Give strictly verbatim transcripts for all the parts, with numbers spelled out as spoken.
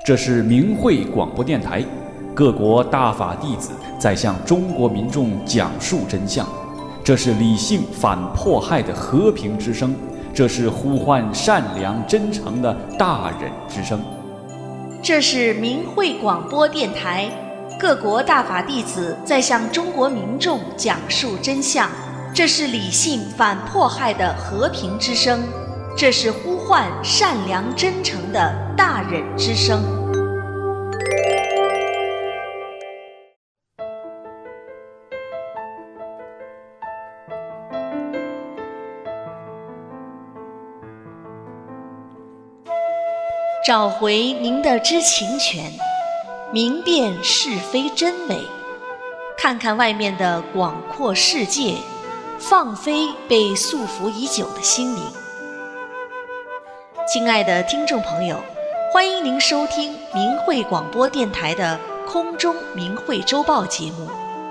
这是明慧广播电台，各国大法弟子在向中国民众讲述真相。这是理性反迫害的和平之声，这是呼唤善良真诚的大忍之声。 这是明慧广播电台，各国大法弟子在向中国民众讲述真相。这是理性反迫害的和平之声，这是呼唤善良真诚的大忍之声。找回您的知情权，明辨是非真伪，看看外面的广阔世界，放飞被束缚已久的心灵。亲爱的听众朋友，欢迎您收听明慧广播电台的空中明慧周报节目。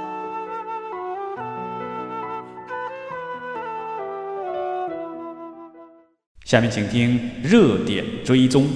下面请听热点追踪。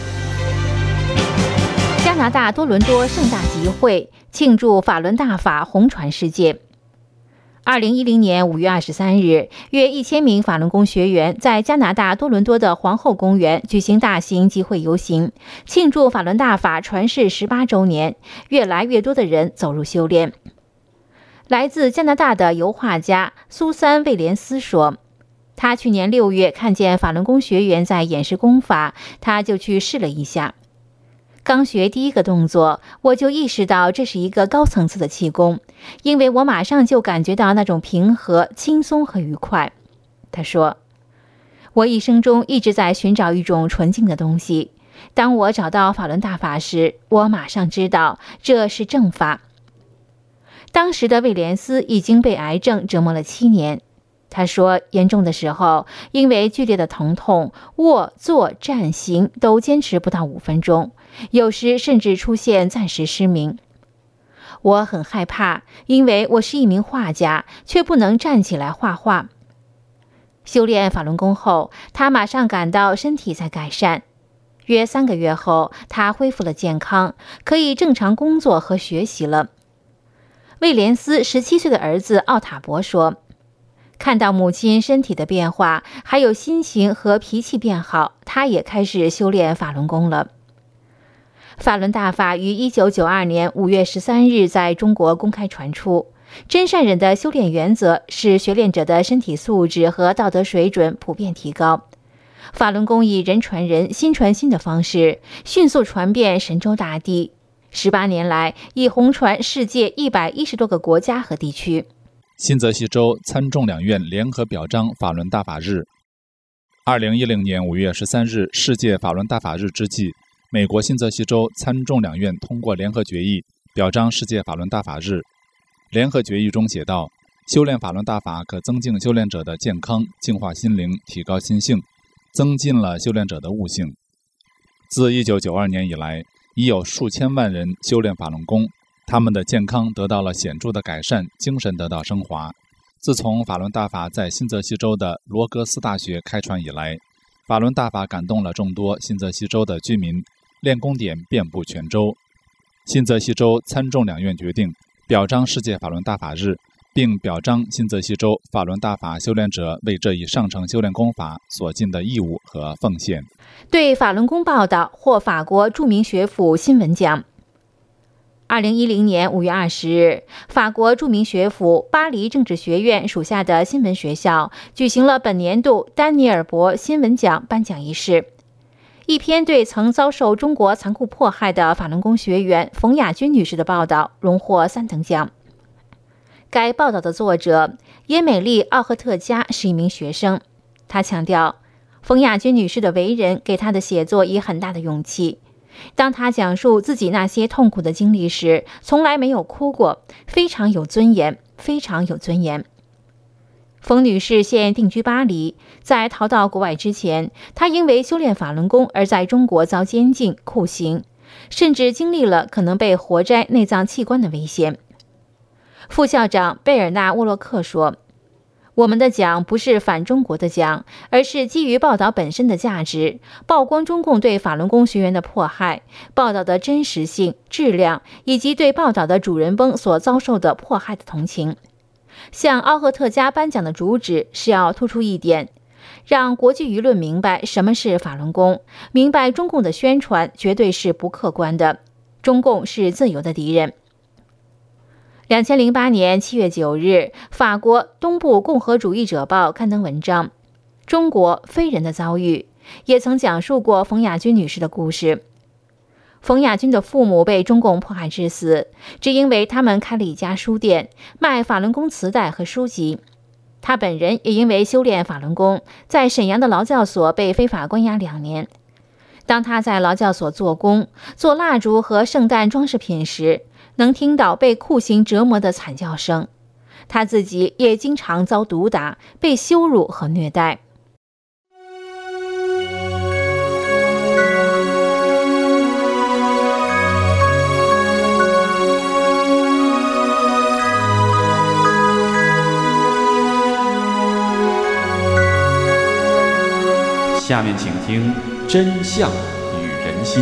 加拿大多伦多盛大集会庆祝法轮大法红传世界。二零一零年五月二十三日，约一千名法轮功学员在加拿大多伦多的皇后公园举行大型集会游行，庆祝法轮大法传世十八周年。越来越多的人走入修炼。来自加拿大的油画家苏珊·威廉斯说，他去年六月看见法轮功学员在演示功法，他就去试了一下。刚学第一个动作，我就意识到这是一个高层次的气功，因为我马上就感觉到那种平和、轻松和愉快。他说，我一生中一直在寻找一种纯净的东西，当我找到法轮大法时，我马上知道这是正法。当时的威廉斯已经被癌症折磨了七年。他说，严重的时候，因为剧烈的疼痛，卧、坐、站、行都坚持不到五分钟，有时甚至出现暂时失明。我很害怕，因为我是一名画家，却不能站起来画画。修炼法轮功后，他马上感到身体在改善。约三个月后，他恢复了健康，可以正常工作和学习了。威廉斯十七岁的儿子奥塔博说，看到母亲身体的变化，还有心情和脾气变好，他也开始修炼法轮功了。法轮大法于一九九二年五月十三日在中国公开传出。真善忍的修炼原则是学练者的身体素质和道德水准普遍提高。法轮功以人传人、心传心的方式，迅速传遍神州大地。十八年来，已红传世界一百一十多个国家和地区。 新泽西州参众两院联合表彰法轮大法日。二零一零年五月十三日世界法轮大法日之际，美国新泽西州参众两院通过联合决议，表彰世界法轮大法日。联合决议中写道，修炼法轮大法可增进修炼者的健康，净化心灵，提高心性，增进了修炼者的悟性。自一九九二年以来，已有数千万人修炼法轮功，他们的健康得到了显著的改善，精神得到升华。自从法轮大法在新泽西州的罗格斯大学开传以来，法轮大法感动了众多新泽西州的居民，练功点遍布全州。新泽西州参众两院决定表彰世界法轮大法日，并表彰新泽西州法轮大法修炼者为这一上乘修炼功法所尽的义务和奉献。 对法轮功报道获法国著名学府新闻奖。二零一零年五月二十日，法国著名学府巴黎政治学院属下的新闻学校举行了本年度丹尼尔伯新闻奖颁奖仪式。一篇对曾遭受中国残酷迫害的法轮功学员冯亚军女士的报道荣获三等奖。该报道的作者耶美丽·奥赫特加是一名学生，他强调，冯亚军女士的为人给她的写作以很大的勇气。当她讲述自己那些痛苦的经历时，从来没有哭过，非常有尊严，非常有尊严。冯女士现定居巴黎，在逃到国外之前，她因为修炼法轮功而在中国遭监禁、酷刑，甚至经历了可能被活摘内脏器官的危险。副校长贝尔纳·沃洛克说， 我们的讲不是反中国的讲，而是基于报道本身的价值，曝光中共对法轮功学员的迫害，报道的真实性、质量，以及对报道的主人翁所遭受的迫害的同情。向奥赫特加颁奖的主旨是要突出一点，让国际舆论明白什么是法轮功，明白中共的宣传绝对是不客观的，中共是自由的敌人。两千零八年七月九日，法国《东部共和主义者报》刊登文章《中国非人的遭遇》，也曾讲述过冯亚军女士的故事。冯亚军的父母被中共迫害致死，只因为他们开了一家书店，卖法轮功磁带和书籍。他本人也因为修炼法轮功，在沈阳的劳教所被非法关押两年。当他在劳教所做工、做蜡烛和圣诞装饰品时，能听到被酷刑折磨的惨叫声。他自己也经常遭毒打，被羞辱和虐待。 下面请听《真相与人心》。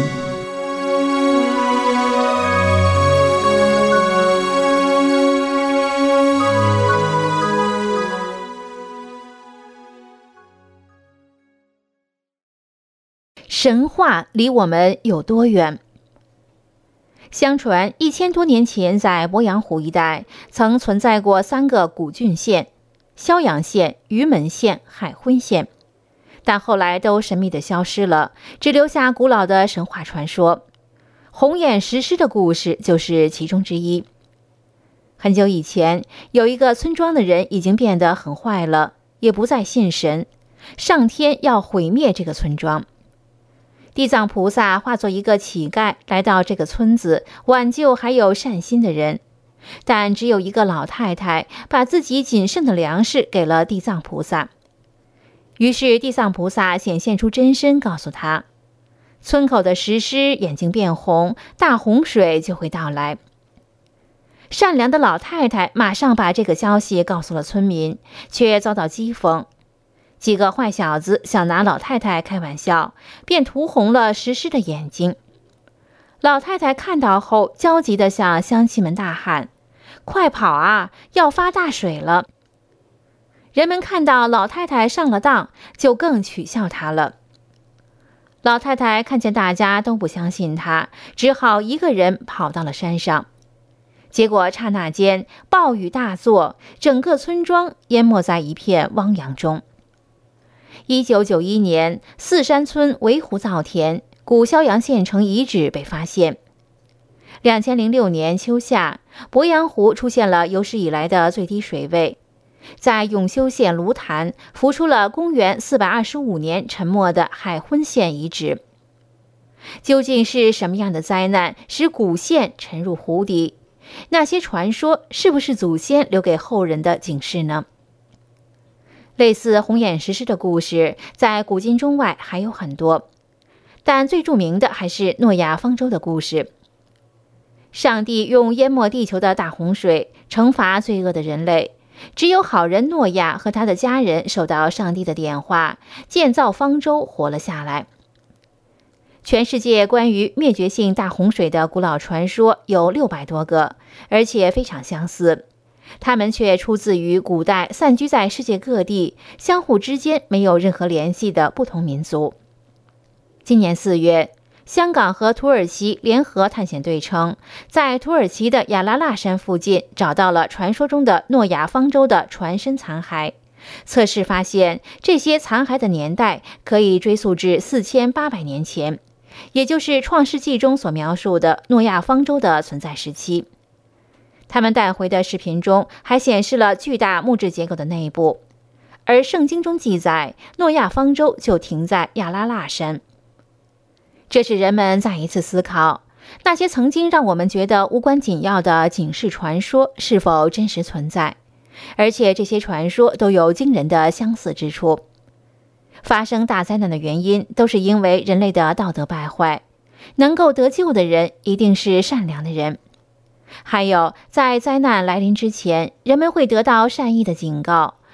神话离我们有多远？相传一千多年前，在鄱阳湖一带曾存在过三个古郡县：襄阳县、于门县、海昏县。但后来都神秘地消失了，只留下古老的神话传说。红眼石狮的故事就是其中之一。很久以前，有一个村庄的人已经变得很坏了，也不再信神，上天要毁灭这个村庄。地藏菩萨化作一个乞丐来到这个村子，挽救还有善心的人，但只有一个老太太把自己仅剩的粮食给了地藏菩萨。于是地藏菩萨显现出真身，告诉他，村口的石狮眼睛变红，大洪水就会到来。善良的老太太马上把这个消息告诉了村民，却遭到讥讽。几个坏小子想拿老太太开玩笑，便涂红了石狮的眼睛。老太太看到后，焦急地向乡亲们大喊：“快跑啊，要发大水了！”人们看到老太太上了当，就更取笑她了。老太太看见大家都不相信她，只好一个人跑到了山上。结果刹那间暴雨大作，整个村庄淹没在一片汪洋中。一九九一年，四山村围湖造田，古襄阳县城遗址被发现。两千零六年秋夏，鄱阳湖出现了有史以来的最低水位。在永修县芦潭浮出了公元四百二十五年沉没的海昏县遗址。究竟是什么样的灾难使古县沉入湖底？那些传说是不是祖先留给后人的警示呢？类似红眼石狮的故事在古今中外还有很多，但最著名的还是诺亚方舟的故事。上帝用淹没地球的大洪水惩罚罪恶的人类，只有好人诺亚和他的家人受到上帝的点化，建造方舟活了下来。全世界关于灭绝性大洪水的古老传说有六百多个，而且非常相似，它们却出自于古代散居在世界各地、相互之间没有任何联系的不同民族。今年四月，香港和土耳其联合探险队称，在土耳其的亚拉腊山附近找到了传说中的诺亚方舟的船身残骸。测试发现，这些残骸的年代可以追溯至四千八百年前，也就是《创世纪》中所描述的诺亚方舟的存在时期。他们带回的视频中还显示了巨大木质结构的内部，而圣经中记载，诺亚方舟就停在亚拉腊山。这使人们再一次思考，那些曾经让我们觉得无关紧要的警示传说是否真实存在，而且这些传说都有惊人的相似之处。发生大灾难的原因都是因为人类的道德败坏，能够得救的人一定是善良的人。还有，在灾难来临之前，人们会得到善意的警告，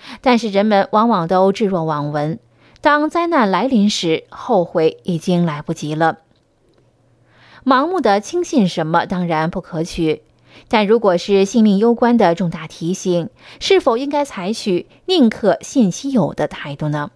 但是人们往往都置若罔闻，当灾难来临时，后悔已经来不及了。盲目的轻信什么当然不可取，但如果是性命攸关的重大提醒，是否应该采取宁可信其有的态度呢？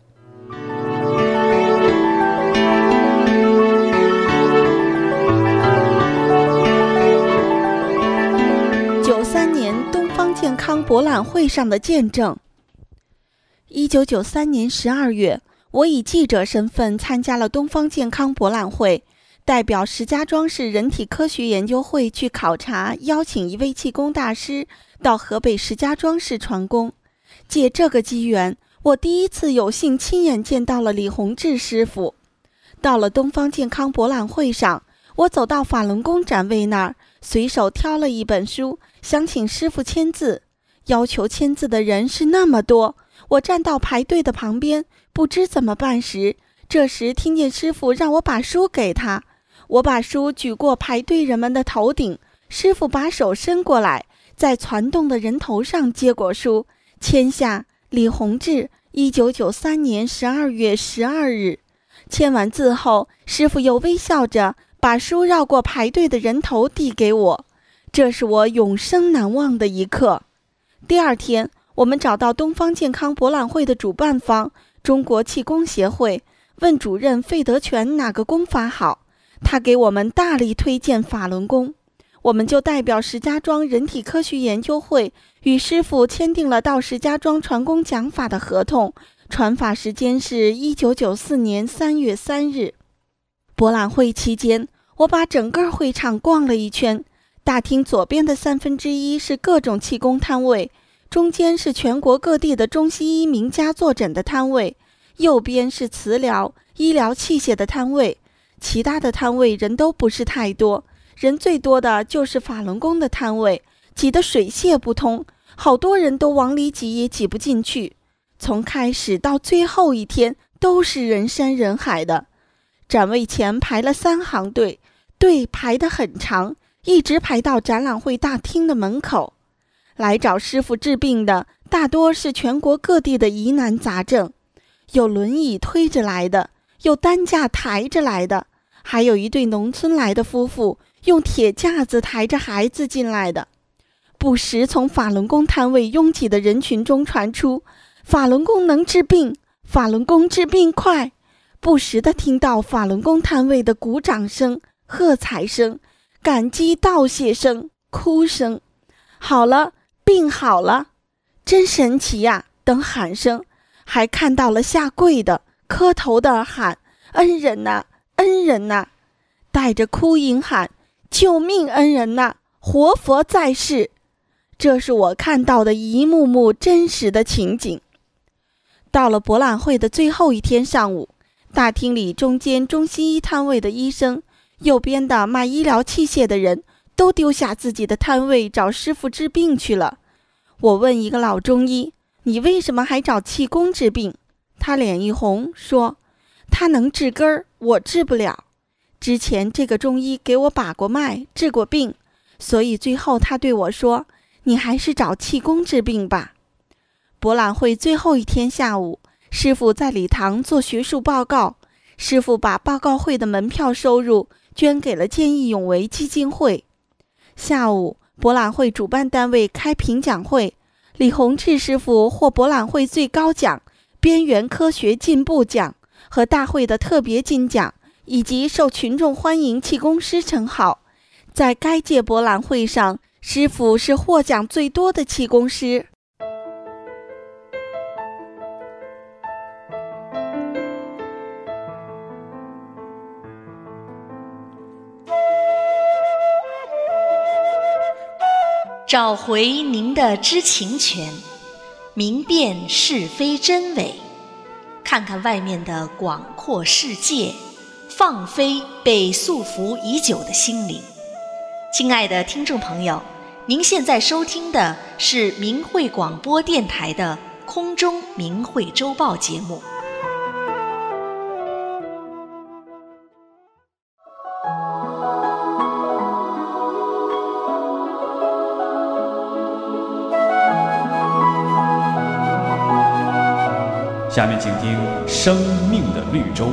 九三年东方健康博览会上的见证。一九九三年十二月，我以记者身份参加了东方健康博览会，代表石家庄市人体科学研究会去考察，邀请一位气功大师到河北石家庄市传功。借这个机缘，我第一次有幸亲眼见到了李洪志师傅。到了东方健康博览会上，我走到法轮功展位那儿，随手挑了一本书，想请师傅签字。要求签字的人是那么多，我站到排队的旁边，不知怎么办时，这时听见师傅让我把书给他。我把书举过排队人们的头顶，师傅把手伸过来，在攒动的人头上接过书，签下李洪志一九九三年十二月十二日。签完字后，师傅又微笑着把书绕过排队的人头递给我，这是我永生难忘的一刻。第二天，我们找到东方健康博览会的主办方中国气功协会，问主任费德全哪个功法好，他给我们大力推荐法轮功。我们就代表石家庄人体科学研究会与师傅签订了到石家庄传功讲法的合同，传法时间是一九九四年三月三日。博览会期间，我把整个会场逛了一圈，大厅左边的三分之一是各种气功摊位，中间是全国各地的中西医名家坐诊的摊位，右边是磁疗、医疗器械的摊位，其他的摊位人都不是太多，人最多的就是法轮功的摊位，挤得水泄不通，好多人都往里挤也挤不进去。从开始到最后一天都是人山人海的，展位前排了三行队，队排得很长，一直排到展览会大厅的门口。来找师傅治病的大多是全国各地的疑难杂症，有轮椅推着来的，有担架抬着来的，还有一对农村来的夫妇用铁架子抬着孩子进来的。不时从法轮功摊位拥挤的人群中传出法轮功能治病，法轮功治病快，不时地听到法轮功摊位的鼓掌声、喝彩声、感激道谢声、哭声。好了，病好了，真神奇呀！等喊声，还看到了下跪的、磕头的喊恩人呐，恩人呐，带着哭音喊救命恩人呐，活佛在世。这是我看到的一幕幕真实的情景。到了博览会的最后一天上午，大厅里中间中西医摊位的医生，右边的卖医疗器械的人都丢下自己的摊位找师傅治病去了。我问一个老中医，你为什么还找气功治病？他脸一红说，他能治根儿，我治不了。之前这个中医给我把过脉，治过病，所以最后他对我说，你还是找气功治病吧。博览会最后一天下午，师傅在礼堂做学术报告，师傅把报告会的门票收入捐给了见义勇为基金会。下午，博览会主办单位开评奖会，李洪志师傅获博览会最高奖边缘科学进步奖和大会的特别金奖，以及受群众欢迎气功师称号。在该届博览会上，师傅是获奖最多的气功师。 找回您的知情权，明辨是非真伪，看看外面的广阔世界，放飞被束缚已久的心灵。亲爱的听众朋友，您现在收听的是明慧广播电台的空中明慧周报节目。 下面请听《生命的绿洲》。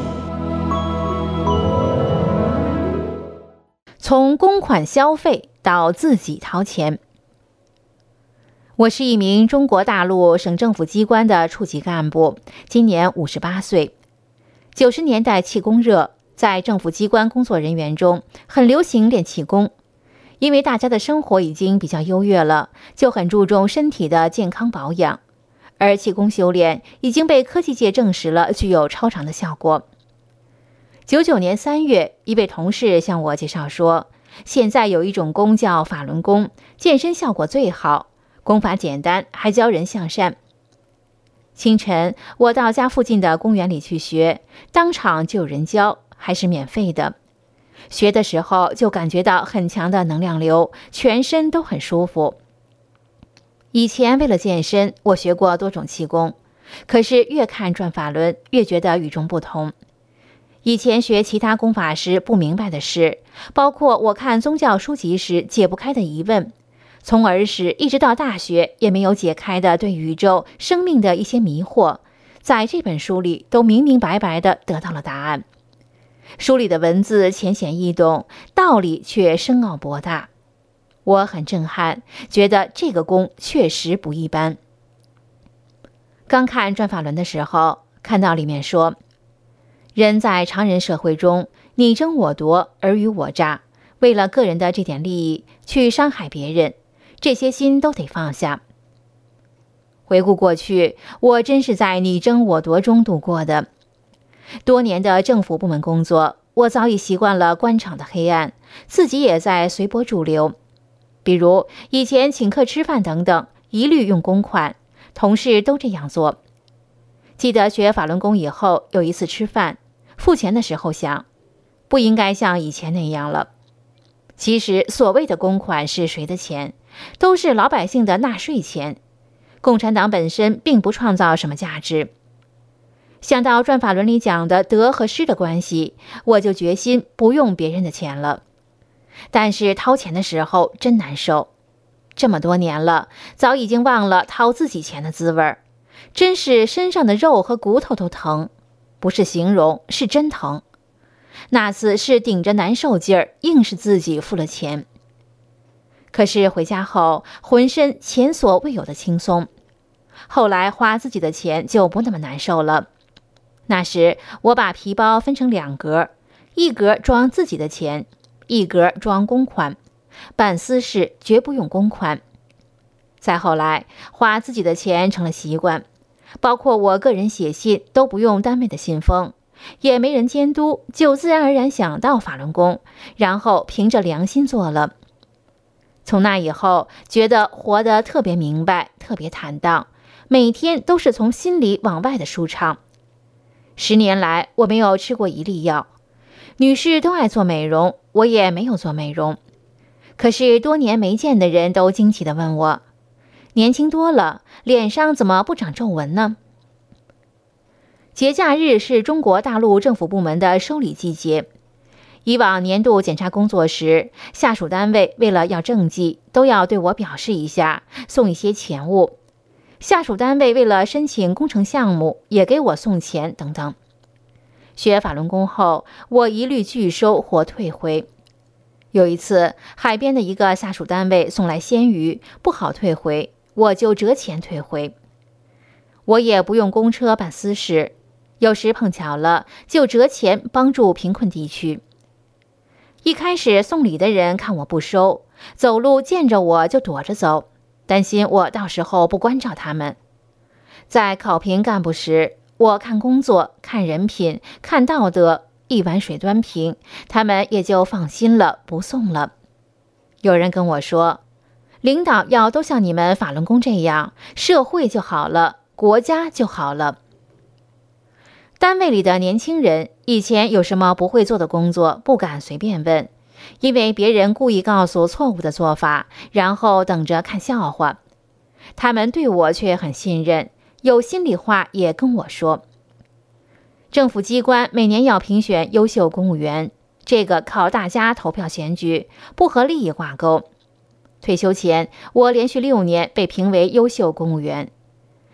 从公款消费到自己掏钱。我是一名中国大陆省政府机关的处级干部，今年五十八岁。九十年代气功热，在政府机关工作人员中很流行练气功，因为大家的生活已经比较优越了，就很注重身体的健康保养，而气功修炼已经被科技界证实了具有超常的效果。九九年三月，一位同事向我介绍说，现在有一种功叫法轮功，健身效果最好，功法简单，还教人向善。清晨，我到家附近的公园里去学，当场就有人教，还是免费的。学的时候就感觉到很强的能量流，全身都很舒服。以前为了健身，我学过多种气功，可是越看转法轮，越觉得与众不同。以前学其他功法时不明白的事，包括我看宗教书籍时解不开的疑问，从儿时一直到大学也没有解开的对宇宙生命的一些迷惑，在这本书里都明明白白地得到了答案。书里的文字浅显易懂，道理却深奥博大，我很震撼，觉得这个功确实不一般。刚看转法轮的时候，看到里面说，人在常人社会中你争我夺，尔虞我诈，为了个人的这点利益去伤害别人，这些心都得放下。回顾过去，我真是在你争我夺中度过的。多年的政府部门工作，我早已习惯了官场的黑暗，自己也在随波逐流。比如以前请客吃饭等等，一律用公款，同事都这样做。记得学法轮功以后，有一次吃饭，付钱的时候想，不应该像以前那样了。其实所谓的公款是谁的钱？都是老百姓的纳税钱。共产党本身并不创造什么价值。想到转法轮里讲的得和失的关系，我就决心不用别人的钱了。但是掏钱的时候真难受，这么多年了，早已经忘了掏自己钱的滋味，真是身上的肉和骨头都疼，不是形容，是真疼。那次是顶着难受劲儿，硬是自己付了钱。可是回家后，浑身前所未有的轻松。后来花自己的钱就不那么难受了。那时我把皮包分成两格，一格装自己的钱，一格装公款，办私事绝不用公款。再后来，花自己的钱成了习惯，包括我个人写信都不用单位的信封，也没人监督，就自然而然想到法轮功，然后凭着良心做了。从那以后，觉得活得特别明白，特别坦荡，每天都是从心里往外的舒畅。十年来，我没有吃过一粒药。女士都爱做美容，我也没有做美容。可是多年没见的人都惊奇地问我，年轻多了，脸上怎么不长皱纹呢？节假日是中国大陆政府部门的收礼季节。以往年度检查工作时，下属单位为了要政绩，都要对我表示一下，送一些钱物。下属单位为了申请工程项目，也给我送钱等等。学法轮功后，我一律拒收或退回。有一次，海边的一个下属单位送来鲜鱼，不好退回，我就折钱退回。我也不用公车办私事，有时碰巧了，就折钱帮助贫困地区。一开始送礼的人看我不收，走路见着我就躲着走，担心我到时候不关照他们。在考评干部时，我看工作，看人品，看道德，一碗水端平，他们也就放心了，不送了。有人跟我说，领导要都像你们法轮功这样，社会就好了，国家就好了。单位里的年轻人以前有什么不会做的工作，不敢随便问，因为别人故意告诉错误的做法，然后等着看笑话。他们对我却很信任，有心里话也跟我说。政府机关每年要评选优秀公务员，这个靠大家投票选举，不和利益挂钩。退休前，我连续六年被评为优秀公务员。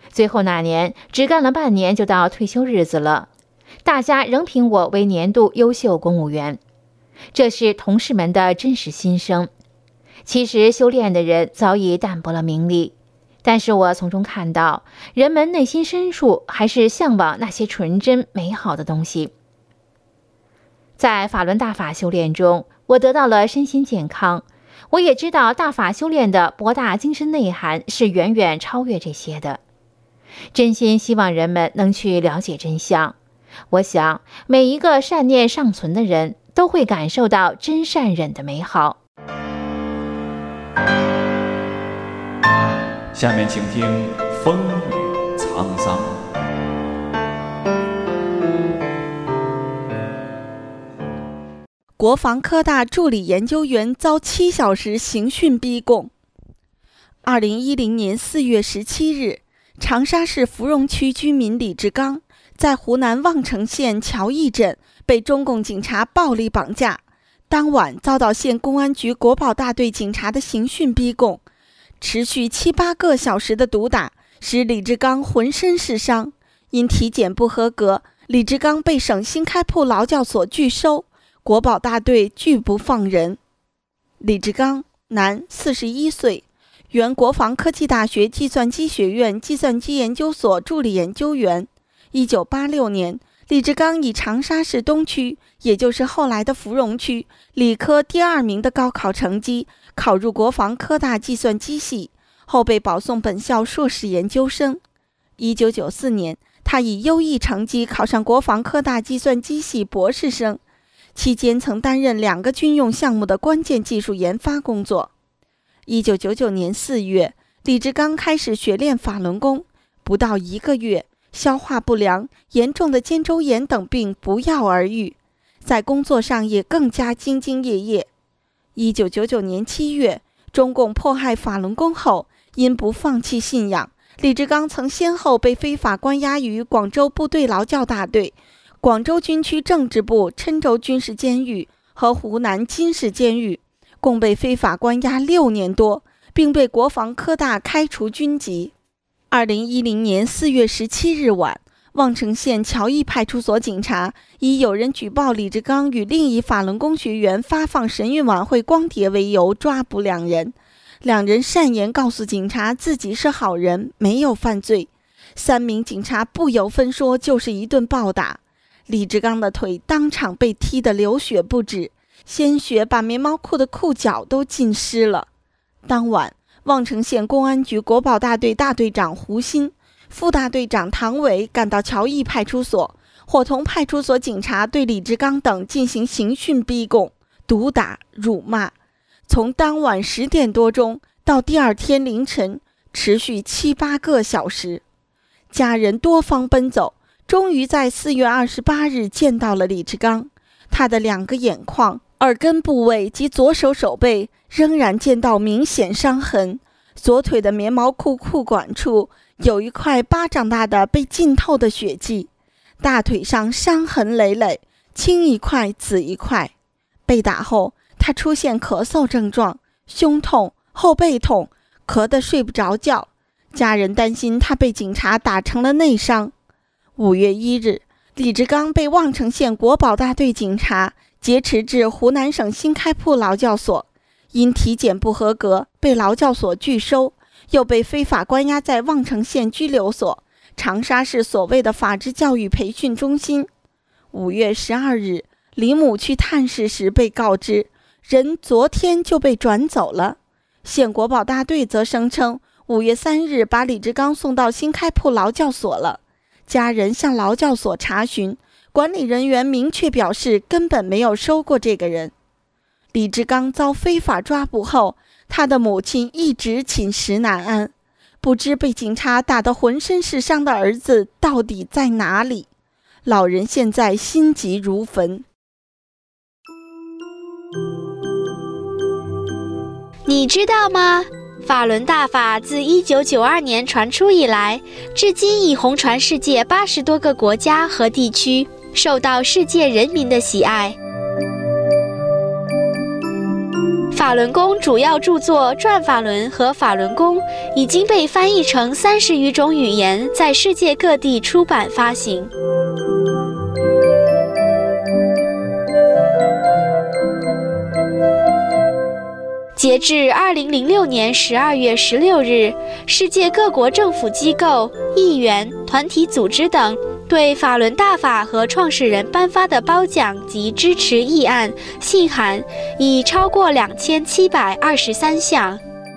最后那年只干了半年就到退休日子了，大家仍评我为年度优秀公务员。这是同事们的真实心声。其实修炼的人早已淡薄了名利，但是我从中看到，人们内心深处还是向往那些纯真美好的东西。在法轮大法修炼中，我得到了身心健康。我也知道大法修炼的博大精深内涵是远远超越这些的。真心希望人们能去了解真相。我想，每一个善念尚存的人都会感受到真善忍的美好。 下面请听风雨沧桑。 国防科大助理研究员遭七小时刑讯逼供。二零一零年四月十七日，长沙市芙蓉区居民李志刚在湖南望城县乔驿镇被中共警察暴力绑架，当晚遭到县公安局国保大队警察的刑讯逼供，持续七八个小时的毒打使李志刚浑身是伤，因体检不合格，李志刚被省新开铺劳教所拒收，国保大队拒不放人。李志刚，男，四十一岁，原国防科技大学计算机学院计算机研究所助理研究员。一九八六年，李志刚以长沙市东区，也就是后来的芙蓉区，理科第二名的高考成绩考入国防科大计算机系，后被保送本校硕士研究生。一九九四年，他以优异成绩考上国防科大计算机系博士生，期间曾担任两个军用项目的关键技术研发工作。一九九九年四月，李志刚开始学练法轮功，不到一个月，消化不良、严重的肩周炎等病不药而愈，在工作上也更加兢兢业业。一九九九年七月，中共迫害法轮功后，因不放弃信仰，李志刚曾先后被非法关押于广州部队劳教大队、广州军区政治部郴州军事监狱和湖南金市监狱，共被非法关押六年多，并被国防科大开除军籍。二零一零年四月十七日晚，望城县乔驿派出所警察以有人举报李志刚与另一法轮功学员发放神韵晚会光碟为由抓捕两人。两人善言告诉警察自己是好人，没有犯罪。三名警察不由分说就是一顿暴打，李志刚的腿当场被踢得流血不止，鲜血把棉毛裤的裤脚都浸湿了。当晚，望城县公安局国保大队大队长胡鑫、副大队长唐伟赶到乔驿派出所，伙同派出所警察对李志刚等进行刑讯逼供、毒打、辱骂，从当晚十点多钟到第二天凌晨，持续七八个小时。家人多方奔走，终于在四月二十八日见到了李志刚。他的两个眼眶、耳根部位及左手手背仍然见到明显伤痕，左腿的棉毛裤裤管处有一块巴掌大的被浸透的血迹，大腿上伤痕累累，青一块紫一块。被打后，他出现咳嗽症状，胸痛、后背痛，咳得睡不着觉。家人担心他被警察打成了内伤。五月一日，李志刚被望城县国保大队警察劫持至湖南省新开铺劳教所，因体检不合格被劳教所拒收，又被非法关押在望城县拘留所，长沙市所谓的法制教育培训中心。五月十二日，李母去探视时被告知，人昨天就被转走了。县国保大队则声称，五月三日把李志刚送到新开铺劳教所了。家人向劳教所查询，管理人员明确表示根本没有收过这个人。李志刚遭非法抓捕后，他的母亲一直寝食难安，不知被警察打得浑身是伤的儿子到底在哪里。老人现在心急如焚。 你知道吗？法轮大法自一九九二年传出以来，至今已红传世界八十多个国家和地区，受到世界人民的喜爱。 法轮功主要著作《转法轮》和《法轮功》已经被翻译成三十余种语言，在世界各地出版发行。截至二零零六年十二月十六日，世界各国政府机构、议员、团体组织等对法轮大法和创始人颁发的褒奖及支持议案、信函已超过两千七百二十三项。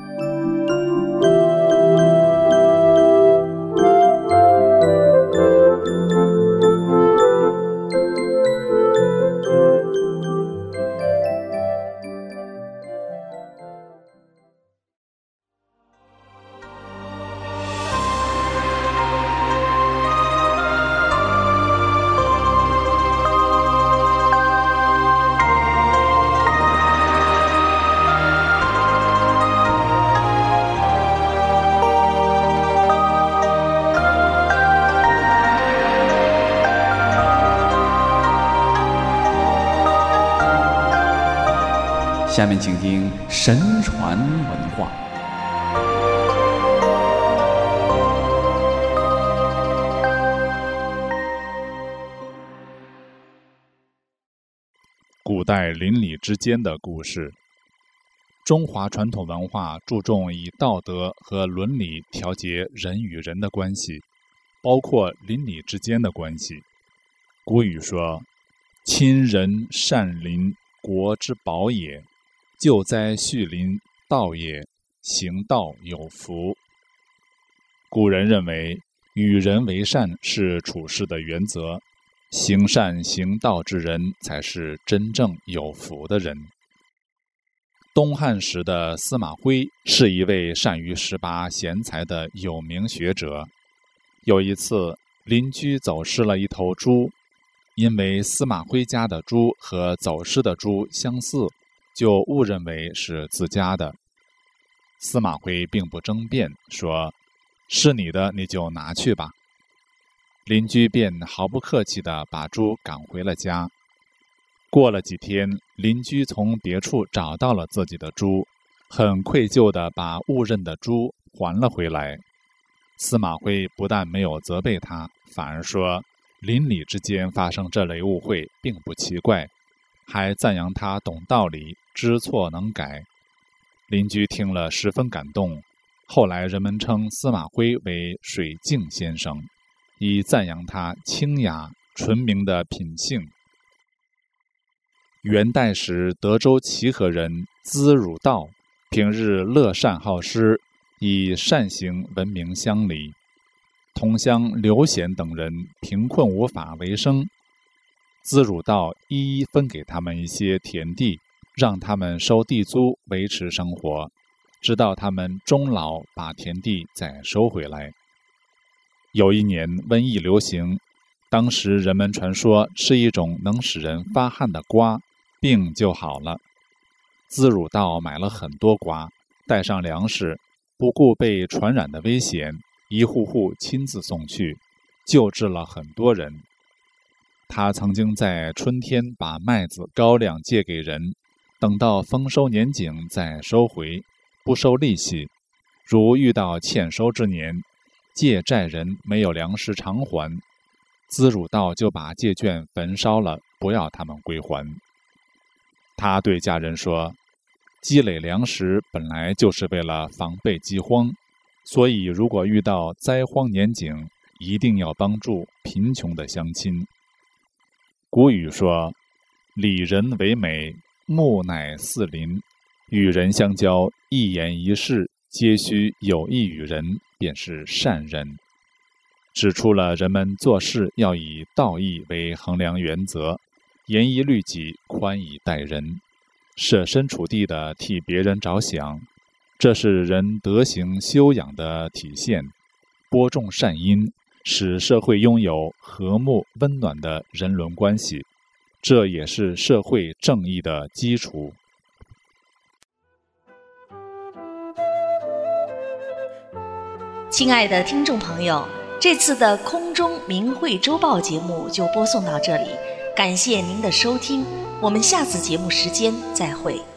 下面请听神传文化。 古代邻里之间的故事。中华传统文化注重以道德和伦理调节人与人的关系，包括邻里之间的关系。古语说：“亲人善邻，国之宝也；救灾恤邻，道也。行道有福。”古人认为，与人为善是处事的原则，行善行道之人才是真正有福的人。东汉时的司马徽是一位善于识拔贤才的有名学者。有一次，邻居走失了一头猪，因为司马徽家的猪和走失的猪相似，就误认为是自家的。司马徽并不争辩，说：“是你的，你就拿去吧。”邻居便毫不客气地把猪赶回了家。过了几天，邻居从别处找到了自己的猪，很愧疚地把误认的猪还了回来。司马徽不但没有责备他，反而说邻里之间发生这类误会并不奇怪，还赞扬他懂道理，知错能改。邻居听了十分感动，后来人们称司马徽为水镜先生，以赞扬他清雅纯明的品性。元代时，德州齐河人资汝道平日乐善好施，以善行闻名乡里。同乡刘显等人贫困无法为生，资汝道一一分给他们一些田地，让他们收地租维持生活，直到他们终老把田地再收回来。有一年瘟疫流行，当时人们传说吃一种能使人发汗的瓜，病就好了。资汝道买了很多瓜，带上粮食，不顾被传染的危险，一户户亲自送去，救治了很多人。他曾经在春天把麦子高粱借给人，等到丰收年景再收回，不收利息。如遇到欠收之年，借债人没有粮食偿还，资汝道就把借券焚烧了，不要他们归还。他对家人说：“积累粮食本来就是为了防备饥荒，所以如果遇到灾荒年景，一定要帮助贫穷的乡亲。”古语说：“礼人为美，目乃似邻。”与人相交，一言一事皆须有益于人，便是善人。指出了人们做事要以道义为衡量原则，严以律己，宽以待人，设身处地地替别人着想，这是人德行修养的体现。播种善因，使社会拥有和睦温暖的人伦关系，这也是社会正义的基础。 亲爱的听众朋友，这次的空中明慧周报节目就播送到这里，感谢您的收听，我们下次节目时间再会。